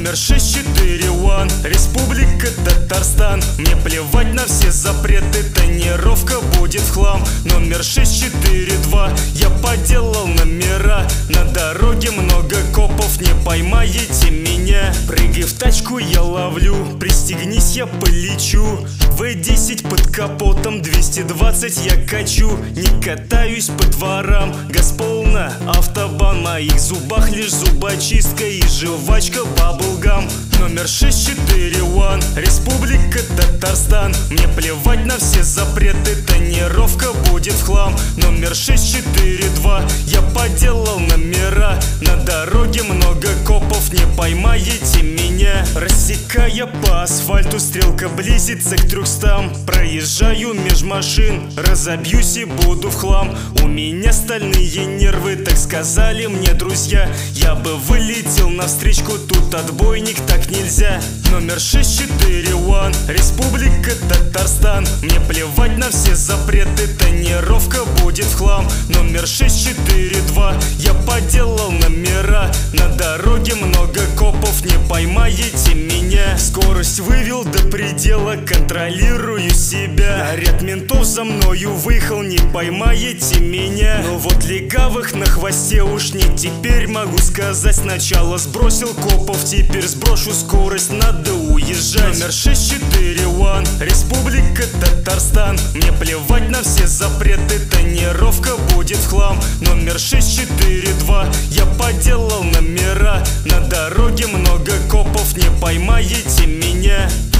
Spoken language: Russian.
Номер 641, Республика Татарстан. Мне плевать на все запреты, тонировка будет в хлам. Номер 642, я поделал номера. На дороге много копов, не поймаете меня. Прыгай в тачку, я ловлю, пристегнись, я полечу. В10 под капотом, 220 я качу. Не катаюсь по дворам, газ полна, автобан. В моих зубах лишь зубочистка и жвачка Bubblegum. Номер 641, Республика Татарстан. Мне плевать на все запреты, тонировка будет в хлам. Номер 642, я поделал номера. На дороге много копов, не поймаете меня. Рассекая по асфальту, стрелка близится к 300. Проезжаю меж машин, разобьюсь и буду в хлам. У меня стальные нервы, так сказали мне друзья. Я бы вылетел навстречку, тут отбойник, так нельзя. Номер 641, Республика Татарстан. Мне плевать на все запреты, тонировка будет в хлам. Номер 642, я поделал номера. На дороге много копов, не поймаете меня. Скорость вывел до предела, контролирую себя. Наряд ментов за мною выехал, не поймаете меня. Но вот легавых на хвосте уж не теперь могу сказать. Сначала сбросил копов, теперь сброшу скорость, надо уезжать. Номер 641, Республика Татарстан. Мне плевать на все запреты, тонировка будет в хлам. Номер 642, я поделал номера. На дороге много копов, не поймаете меня.